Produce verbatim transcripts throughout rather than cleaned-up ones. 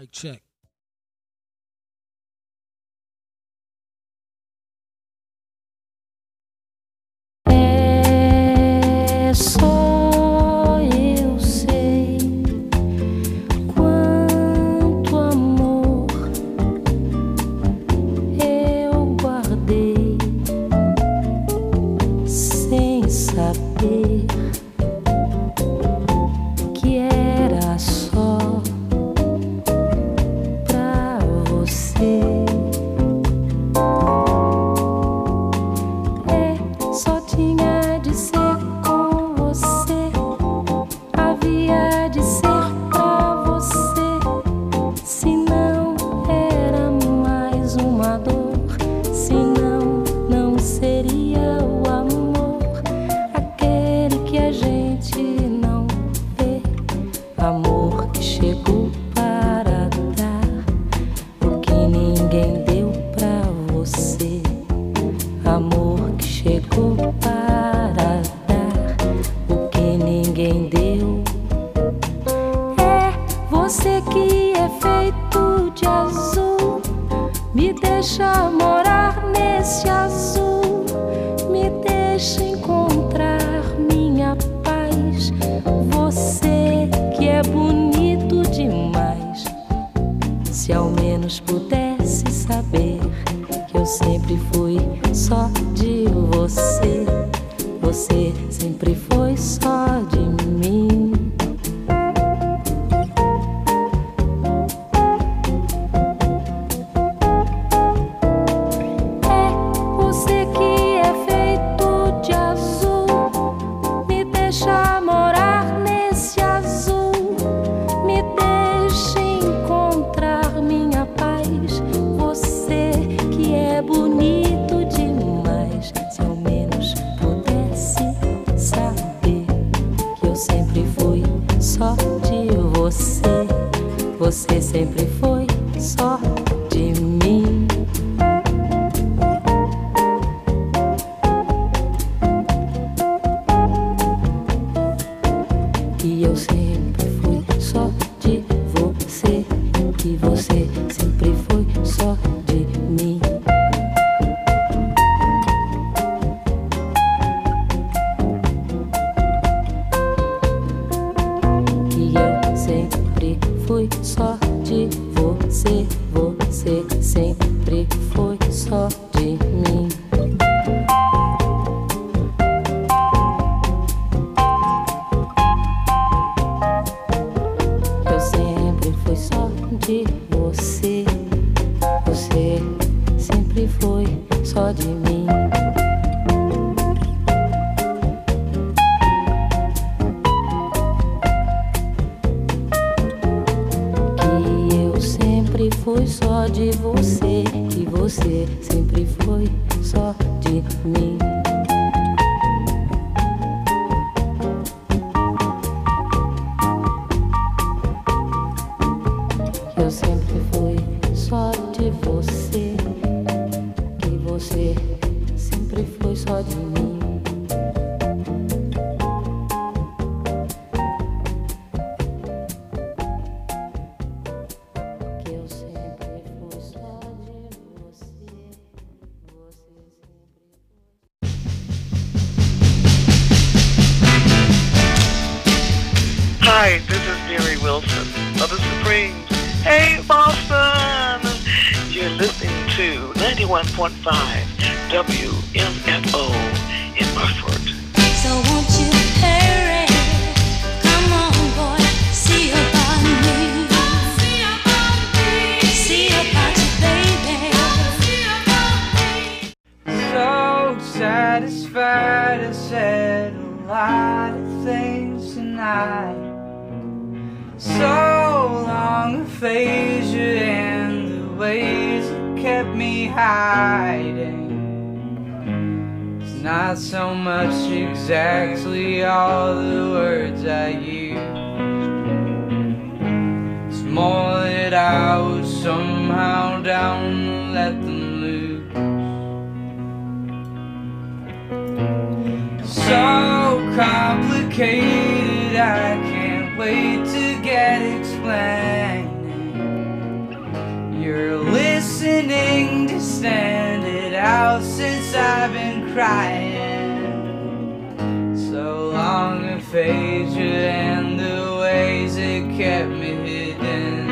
Mic check. É só eu sei quanto amor eu guardei sem saber que era só pra você. É, só tinha de ser com você, havia de ser pra você, senão era mais uma dor, senão não seria o amor, aquele que a gente não vê, amor que chegou para dar o que ninguém deu pra você, amor que chegou para dar o que ninguém deu. É você que é feito de azul, me deixa morar nesse azul, me deixa encontrar minha paz. Você que é bonito demais, se ao menos pudesse saber que eu sempre fui só de você, você sempre foi só de mim. É você que é feito de azul, me deixa morar nesse azul, me deixa encontrar minha paz. Você que é bonito demais, se ao menos pudesse saber que eu sempre fui só de você, você sempre foi só de mim. E eu sempre fui só de você, e você sempre foi só de mim. E eu sempre fui só de você, você sempre foi só de mim. Eu sempre fui só de você, você sempre foi só de mim. Que eu sempre fui só de você, que você sempre foi só de mim. Eu sempre fui só de você, que você sempre foi só de mim. Que eu sempre fui só de você, você sempre. Hi, this is Mary Wilson of the Supremes. Hey, Boston! You're listening to ninety-one point five W M F O in Burford. So won't you hurry? Come on, boy, see about me. See about you, baby. So satisfied, I said a lot of things tonight. So long aphasia and the ways that kept me hiding. It's not so much exactly all the words I use, it's more that I was somehow down to let them loose. So complicated, I can't wait to get explaining. stand it out since I've been crying. So long aphasia and the ways it kept me hidden.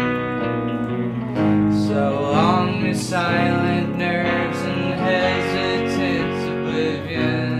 So long the silent nerves and hesitant oblivion.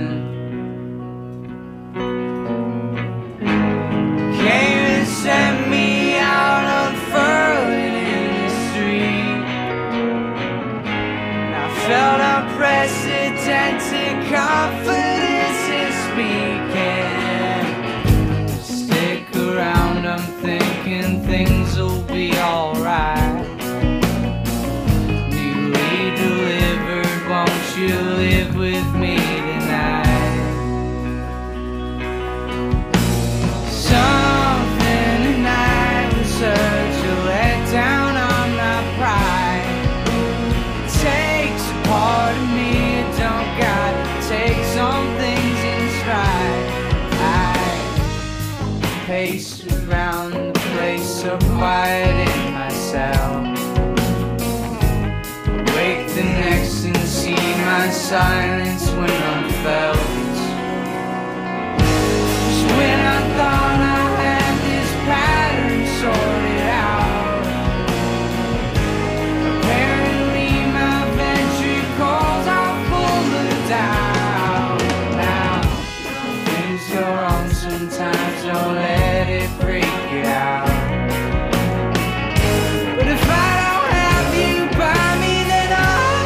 Came and sent me out unfurling in the street. And I felt unprecedented confidence in speaking. Stick around, I'm thinking things will be alright. Newly delivered, won't you live with me tonight? Something tonight was such a letdown on my pride. It takes a part of me, it don't got to take some things in stride. I paced around the place so quiet in myself. Wake the next and see my silence when I'm felt. Just when I thought I had this pattern sorted out, apparently my ventricles are full of doubt. Now, things go wrong sometimes, don't let it freak you out. But if I don't have you by me, then I'll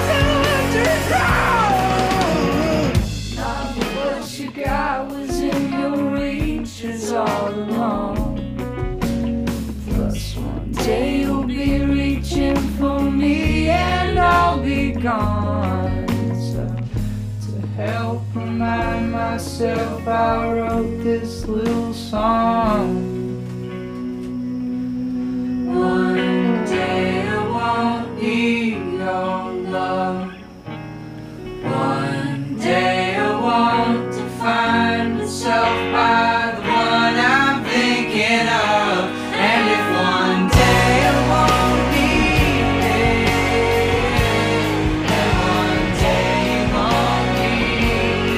underground. Not what you got was in your reach, it's all along. Plus one day you'll be reaching for me and I'll be gone. So to help remind myself, I wrote this little song. One day I won't need your love. One day I want to find myself by the one I'm thinking of. And if one day I won't need it, and one day you won't need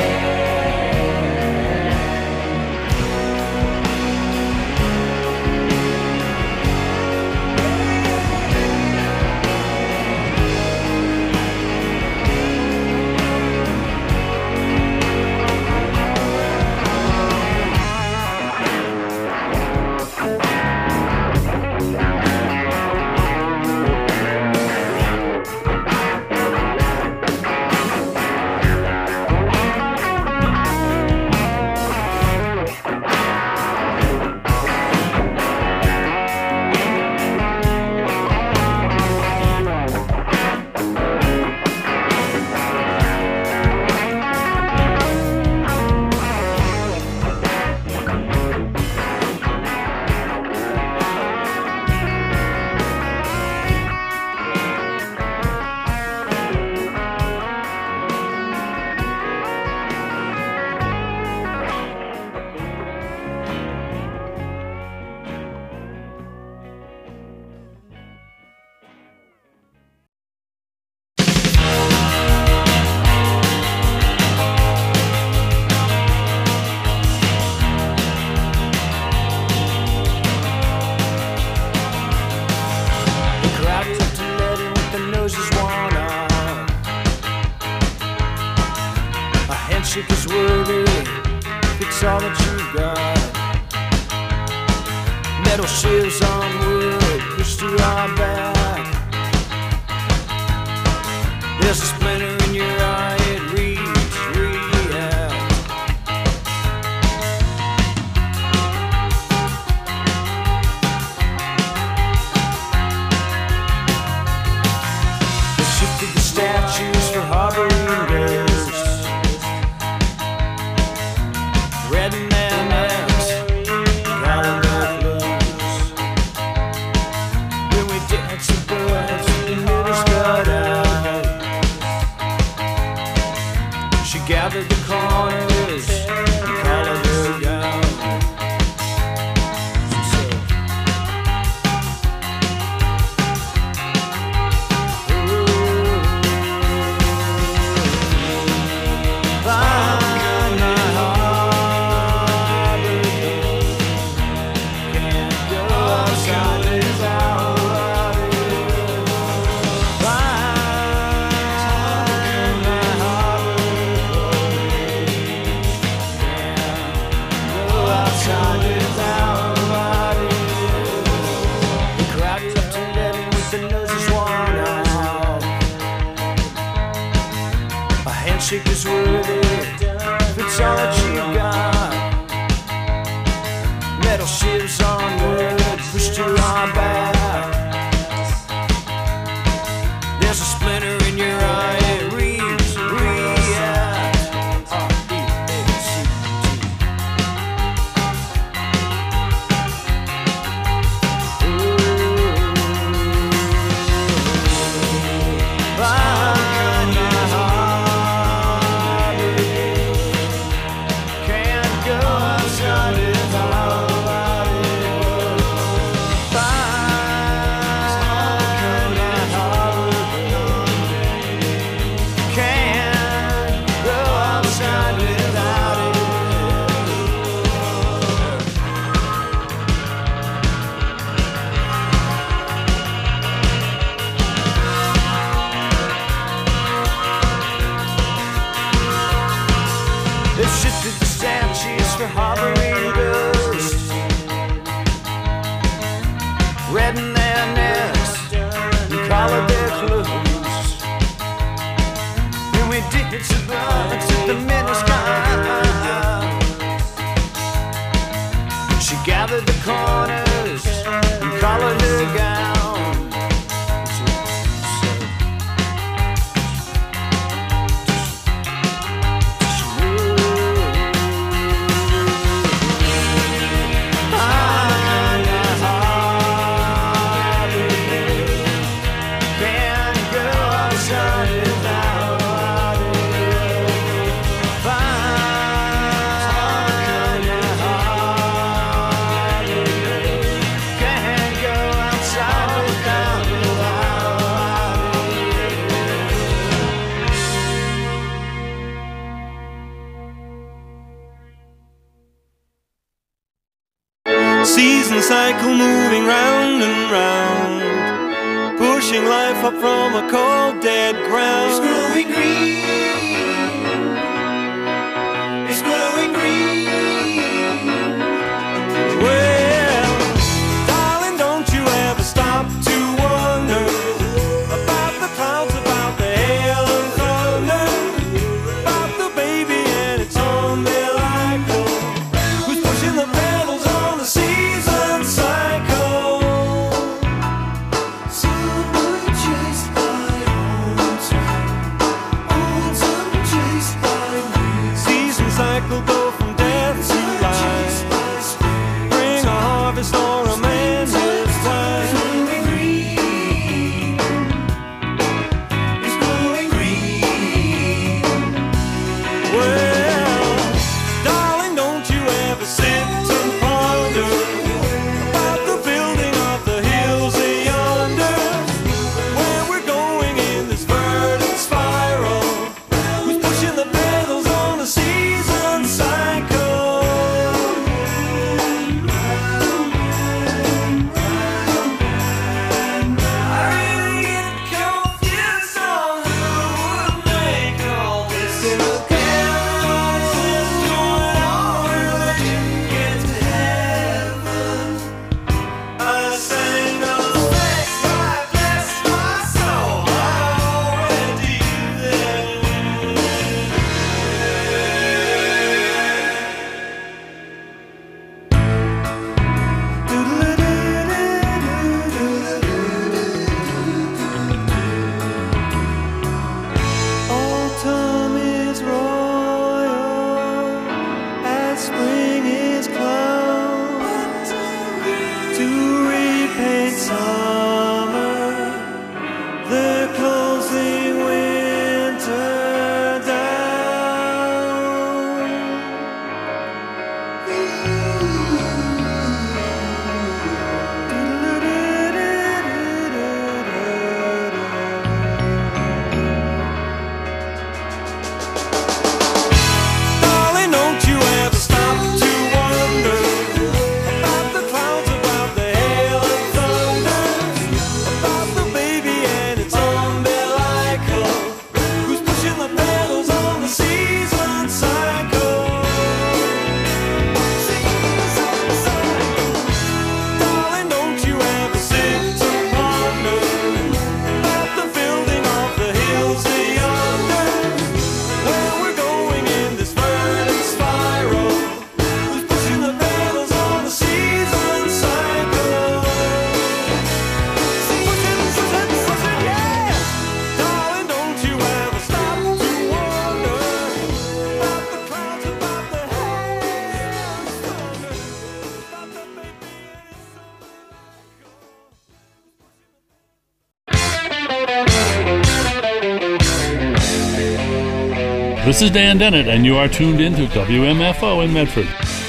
handshake is worthy if it's all that you got. Metal shields on wood pushed to our back. There's a splinter in your eye, it reads react. They shifted the statues for harboring ghosts. Red mammoths, calling their clothes. When we dance the birds, the middle got out. She gathered the corners and collared her down. She said, ooh. handshake is worthy if it's all that you got. Metal shivs on wood pushed to our back. There's a splinter in your eye, it reads, react. R E A C T. Find my heart, can't go outside without it. Find my heart, can't go outside without it. They've shifted the statues for harboring dust, redden their necks and collar their clothes. And we did to the to the miniscule. She gathered the corners and collared her gown. Season cycle moving round and round, pushing life up from a cold dead ground. It's growing green, it's growing green. Well, darling, don't you ever stop to wonder about the clouds, about the hail and thunder, about the baby and it's on their cycle, who's pushing the pedals on the season cycle. Someone chased by on to This is Dan Dennett, and you are tuned in to W M F O in Medford.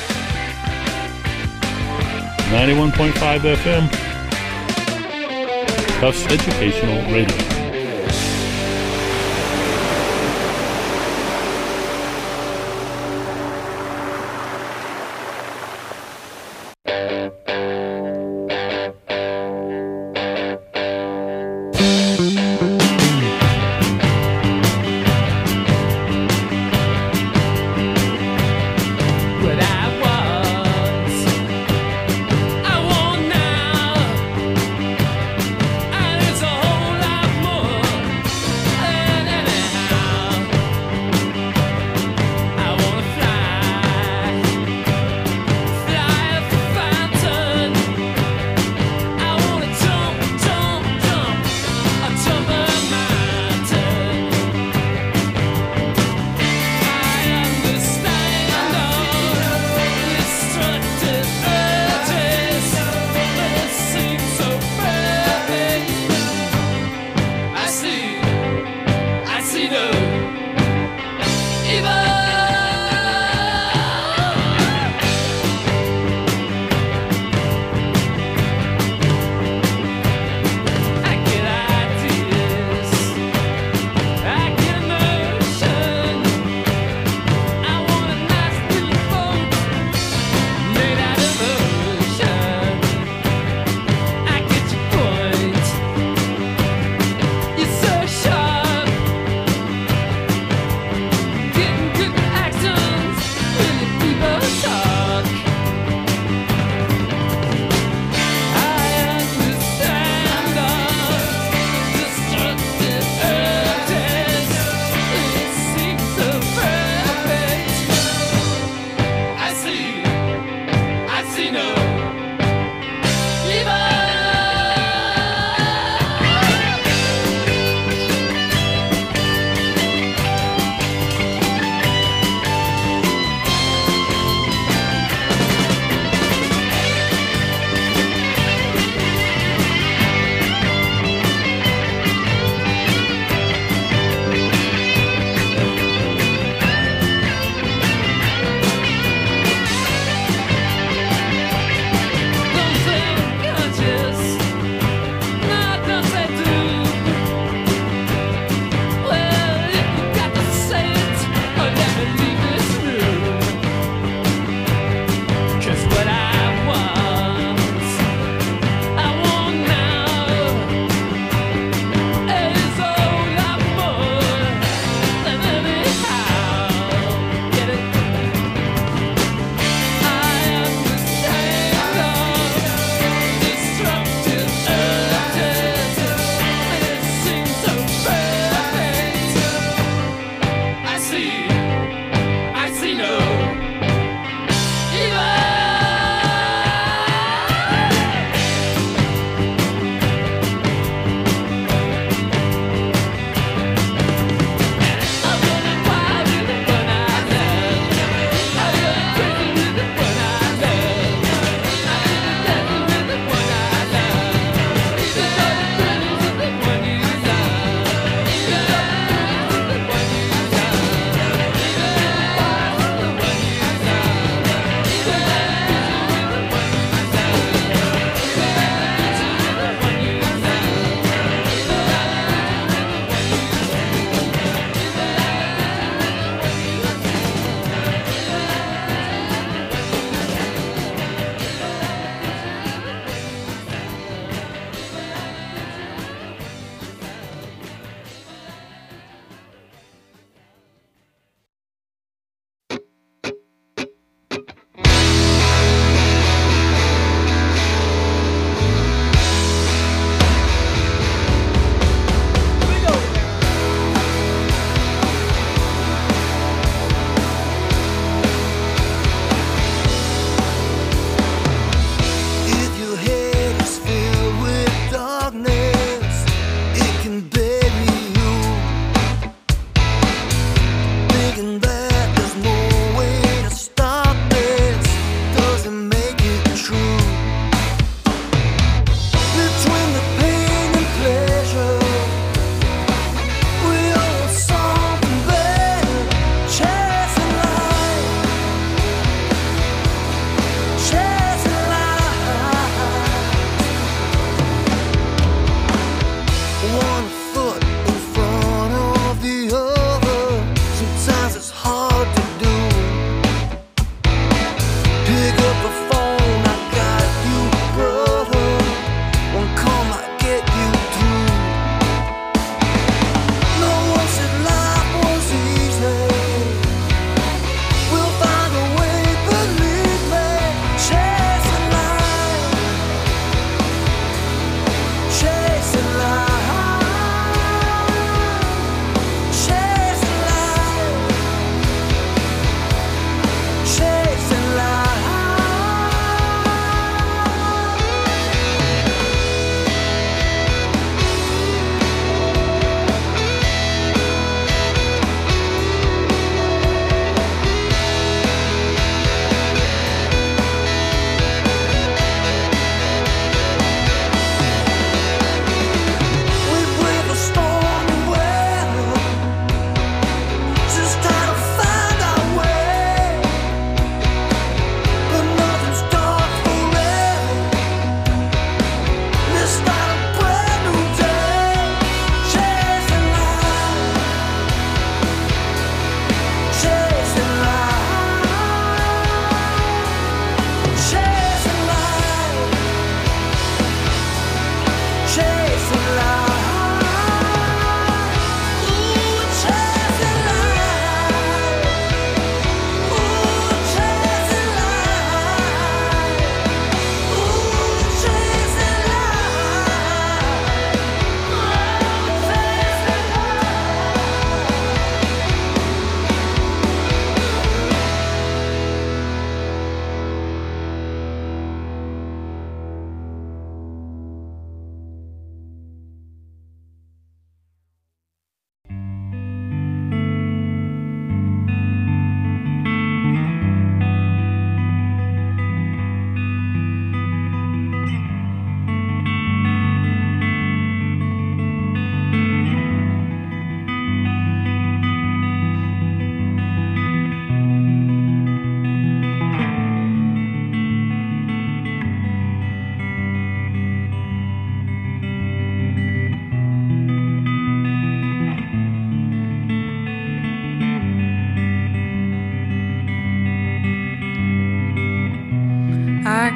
ninety-one point five F M. Tufts Educational Radio. More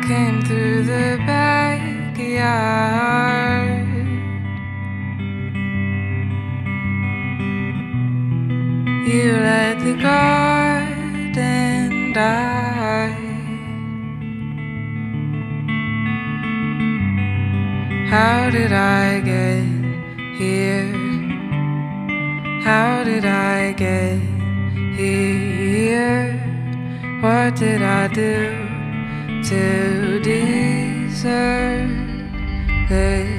came through the backyard. You let the garden die. How did I get here? How did I get here? What did I do to deserve this?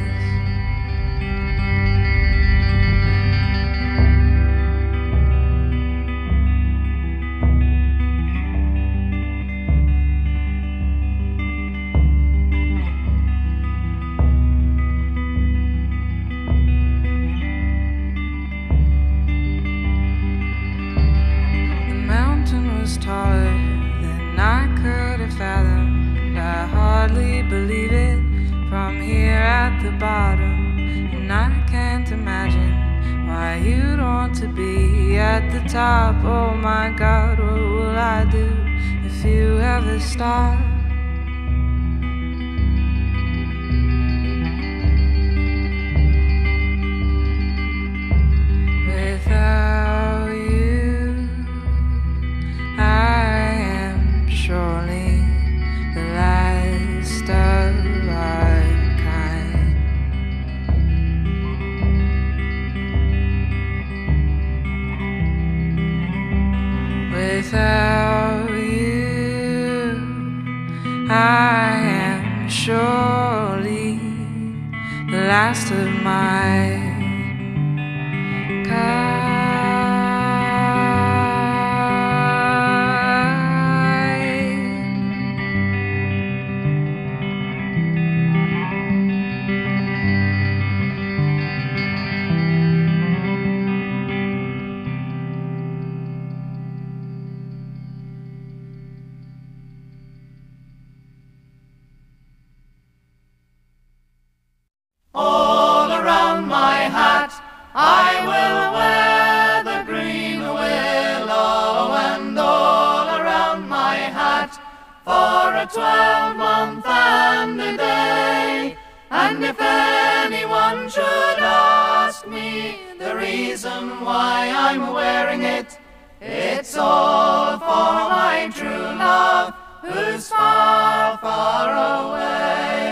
Taller than I could have fathomed. I hardly believe it from here at the bottom, and I can't imagine why you'd want to be at the top. Oh my God, what will I do if you ever stop? Without you, I am surely the last of our kind. Without you, I am surely the last of my kind. All around my hat I will wear the green willow, and all around my hat for a twelve-month and a day. And if anyone should ask me the reason why I'm wearing it, it's all for my true love who's far, far away.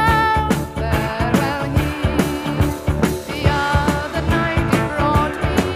The other night he brought me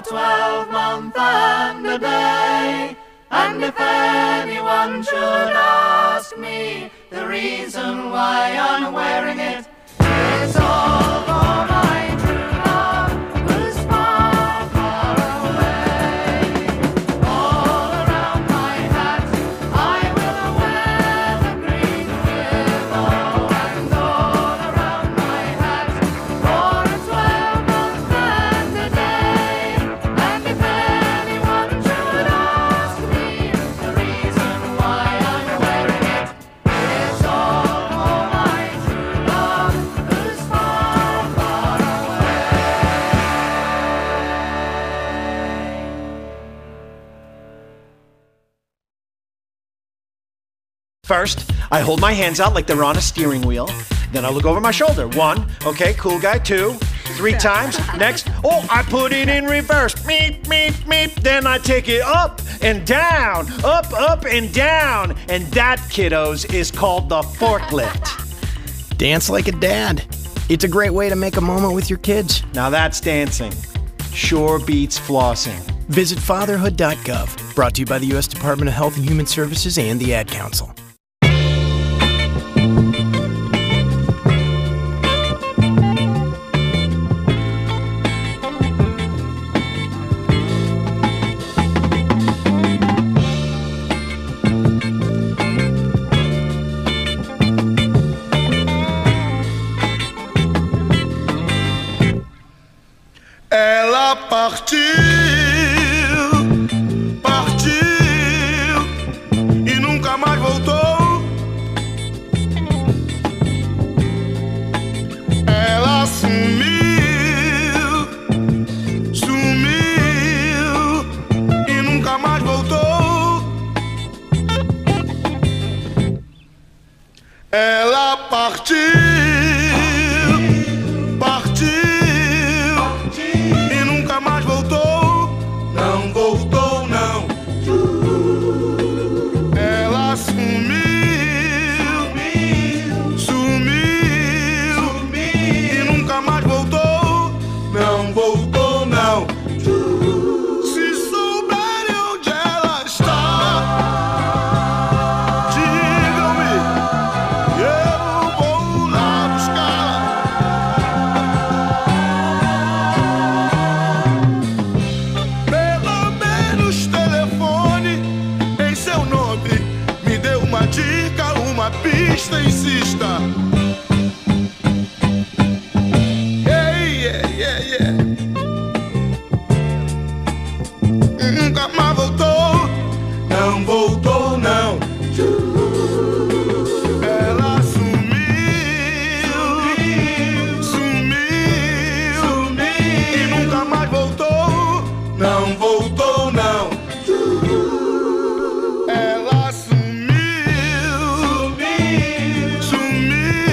twelvemonth and a day. And if anyone should ask me the reason why I'm wearing it, it's all for my true love who's far, far away. All around my hat I will wear the green willow, and all around my hat for a twelvemonth and a day. And if anyone should ask me the reason why I'm wearing it, it's all for my true love who's far, far away. First, I hold my hands out like they're on a steering wheel. Then I look over my shoulder. One, okay, cool guy. Two, three times. Next, oh, I put it in reverse. Meep, meep, meep. Then I take it up and down, up, up, and down. And that, kiddos, is called the forklift. Dance like a dad. It's a great way to make a moment with your kids. Now that's dancing. Sure beats flossing. Visit fatherhood dot gov. Brought to you by the U S Department of Health and Human Services and the Ad Council. Ela partiu, partiu e nunca mais voltou. Ela sumiu, sumiu e nunca mais voltou. Ela partiu, partiu e nunca mais voltou. Não voltou, não. Ela sumiu, sumiu, e nunca mais voltou. Não voltou, não. Se souberem onde ela está, digam-me, eu vou lá buscar. Pelo menos telefone em seu nome, me dê uma dica, uma pista, insista. Hey, yeah, yeah, yeah. Nunca mais voltou, não voltou, não. Ela sumiu, sumiu, e nunca mais voltou, não voltou, não. Ela sumiu, sumiu,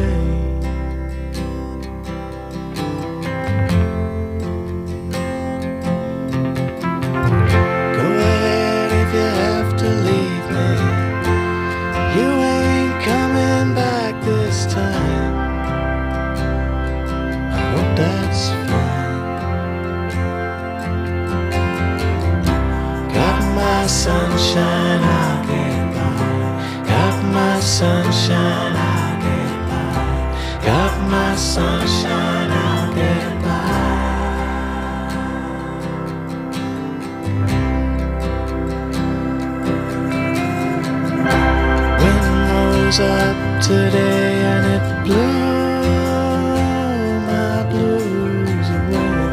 away. Go ahead if you have to leave me. You ain't coming back this time. I hope that's fine. Got my sunshine, I'll get by. Got my sunshine, I'll get by. Got my sunshine, I'll get by. Wind rose up today and it blew my blues away.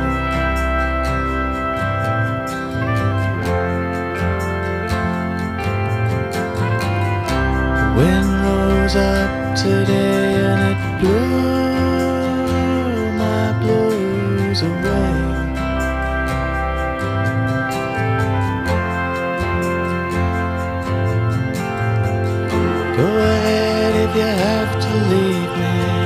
Wind rose up today and it blew my blues away. Go ahead if you have to leave me.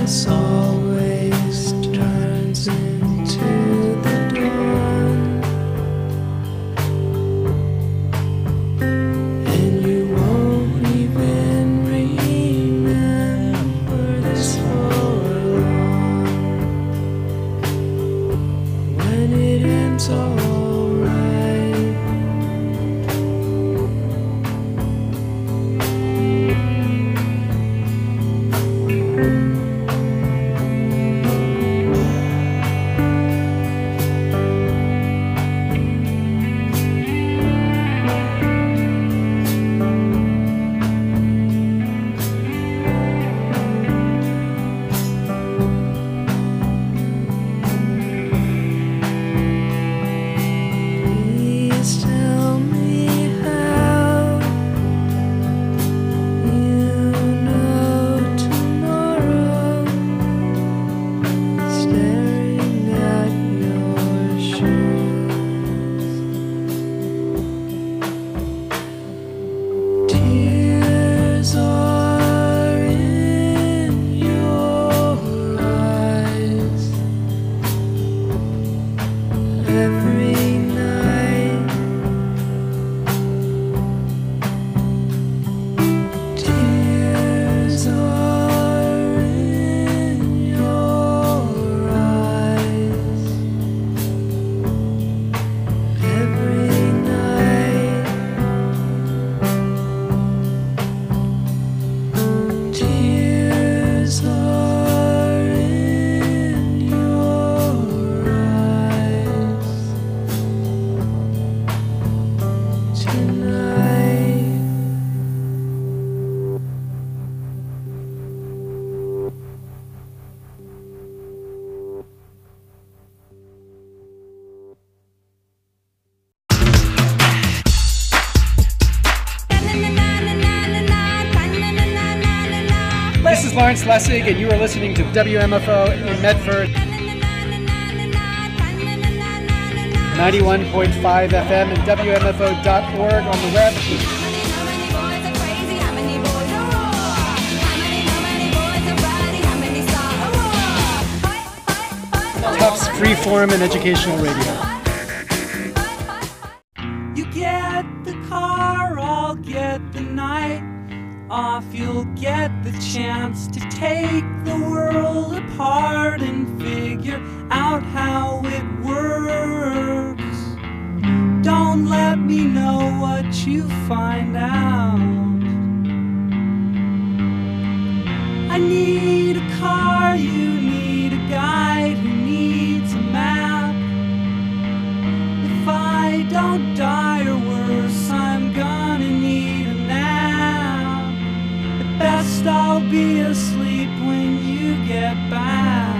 darkness always turns into the dawn, and you won't even remember this for long. When it ends all Lawrence Lessig, and you are listening to W M F O in Medford, ninety-one point five F M and W M F O dot org on the web. Tufts Freeform and Educational Radio. You get the car, I'll get the night off. You'll get the chance to take the world apart and figure out how it works. Don't let me know what you find out. I need a car, you need a guide who needs a map. If I don't die or worse, I'm gonna need a nap. Best I'll be asleep when you get back.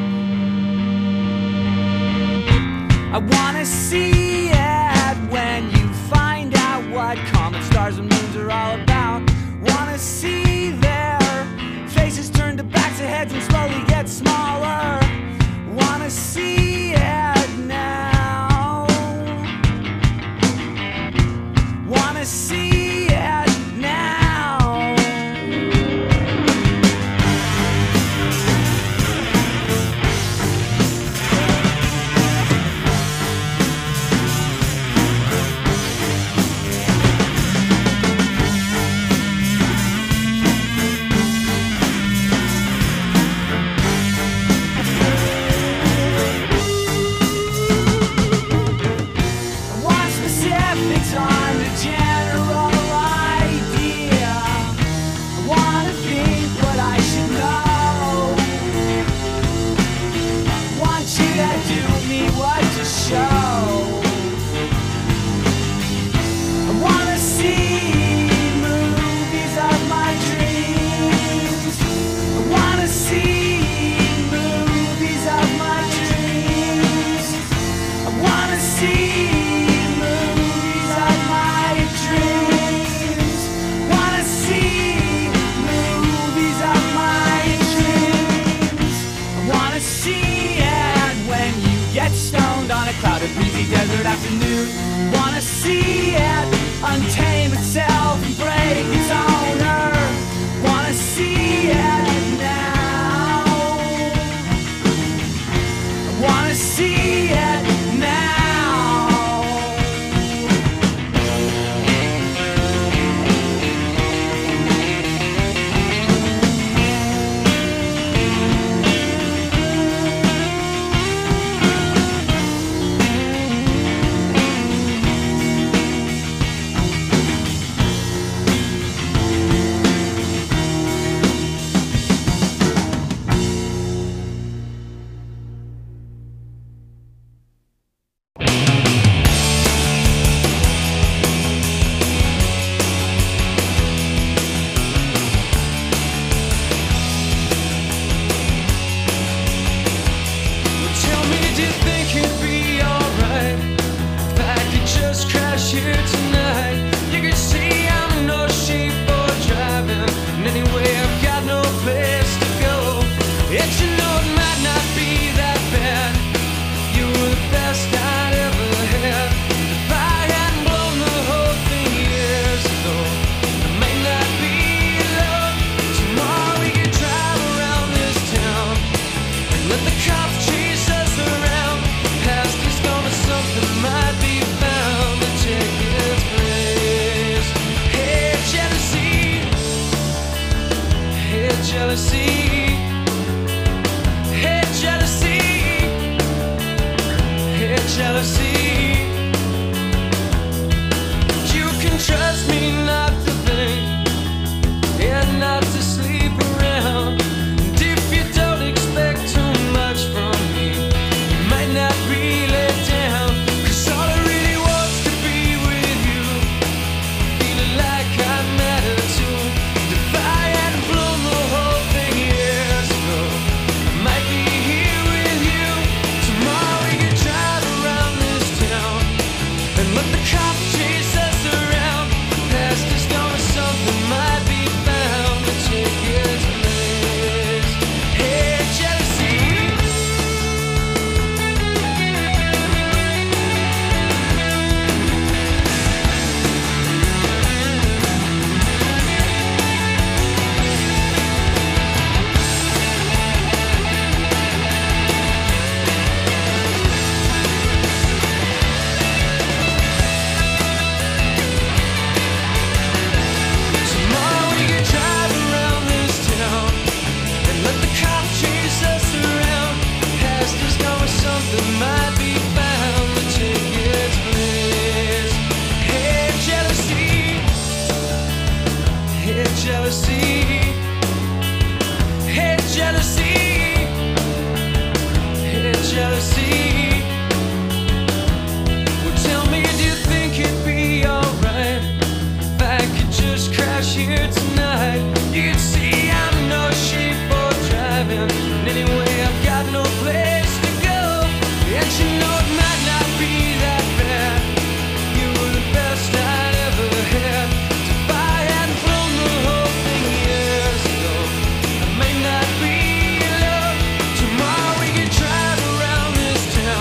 I wanna see it when you find out what comet stars and moons are all about. Wanna see their faces turn to backs of heads and slowly get smaller. Wanna see it now. Wanna see it now. jealousy. Hey, jealousy. Hey, jealousy. You can trust me not to think and not to sleep around. And if you don't expect too much from me, you might not be let down. Cause all I really want's to be with you, feeling like I matter too. If I hadn't blown the whole thing years ago, I might be here with you. Tomorrow we can drive around this town and let the cops chase us around. The past is gone, but something might be found to take its place. Hey, jealousy. Tomorrow we can drive around this town and let the cops chase us around. Past is gone, but something might be found to take its place. Hey, jealousy. Hey, jealousy. Hey, jealousy. Hey, jealousy. Well, tell me, do you think it'd be alright if I could just crash here tonight? You can see I'm no shape for driving, and anyway I've got no place to go. And you know it might not be that bad. You were the best I'd ever had. If I hadn't blown the whole thing years ago, I may not be in love. Tomorrow we can drive around this town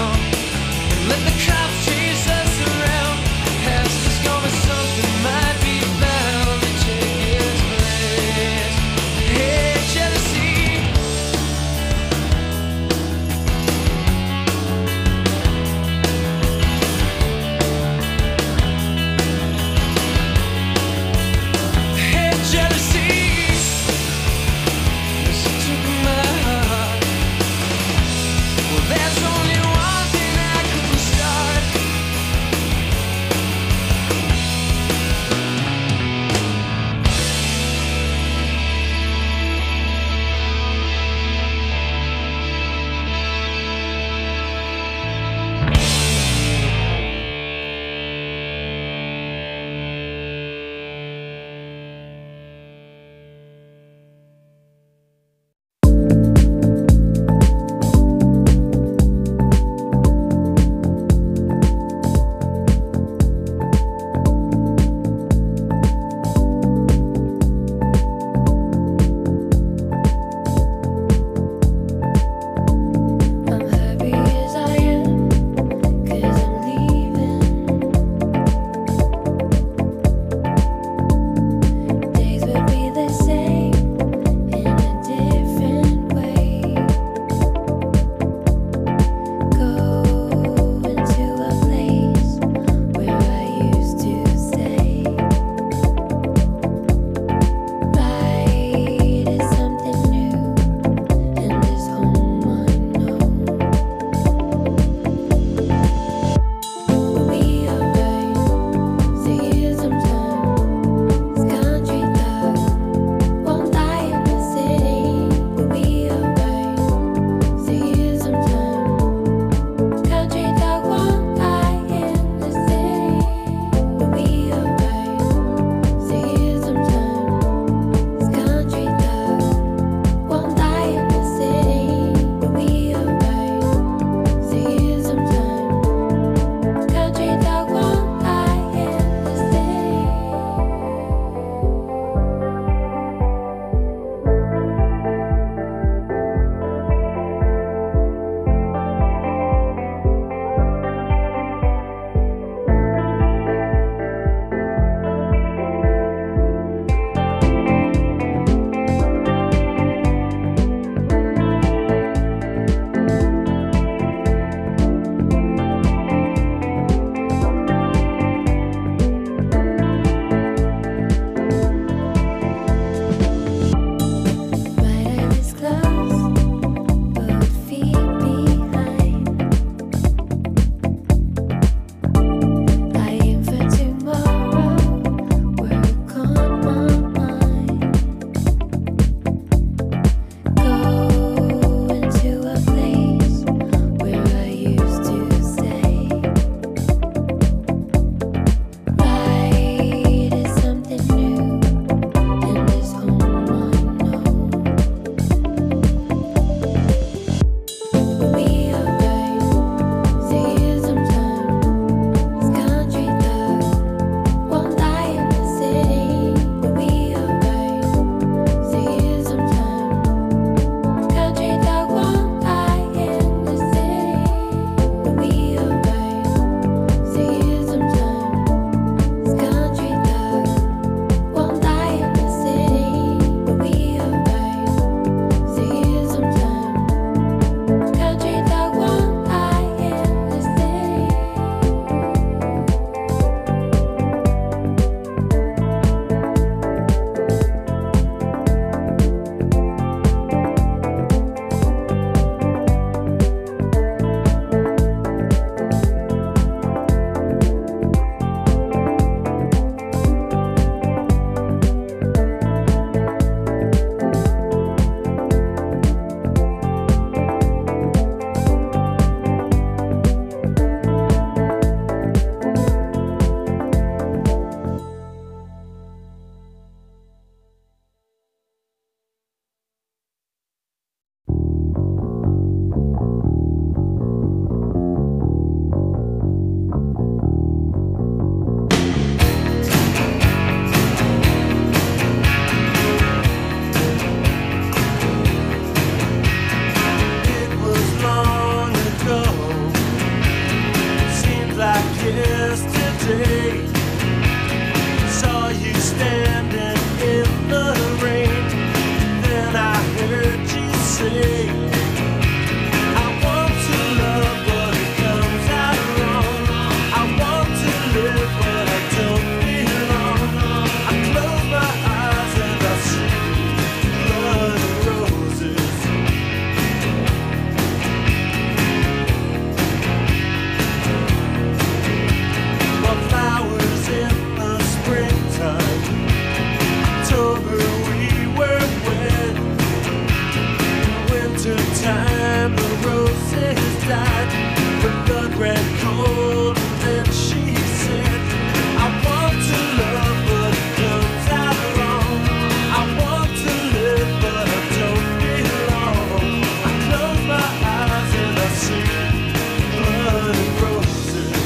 died. The blood ran cold, and then she said, I want to love, but it comes out wrong. I want to live, but I don't belong. I close my eyes and I see blood and roses.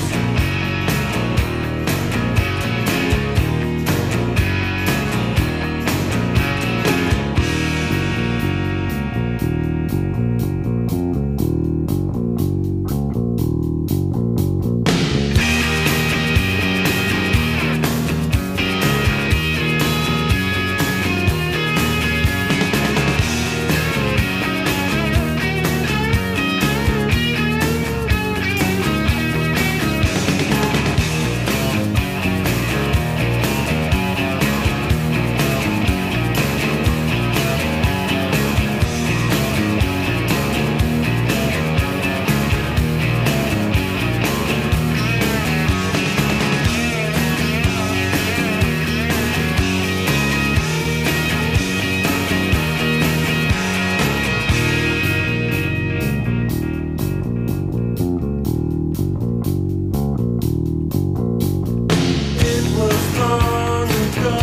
It was long ago,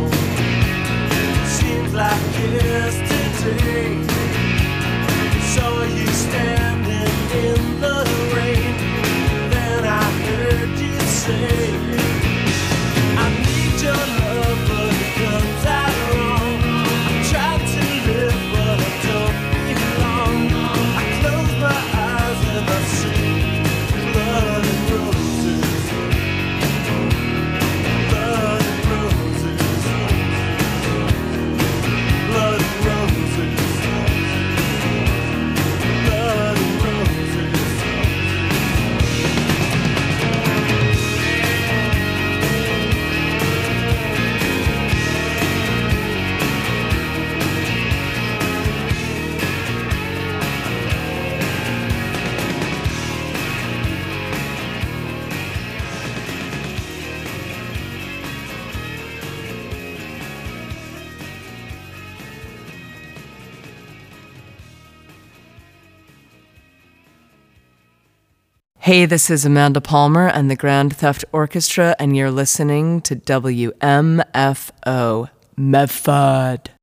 seems like yesterday. Saw you standing in the rain, then I heard you say, I need your love, but it comes out wrong. I try to live, but I don't belong. I close my eyes and I see blood and roses. Blood and roses. Blood and roses. Blood and roses. Hey, this is Amanda Palmer and the Grand Theft Orchestra, and you're listening to W M F O Method.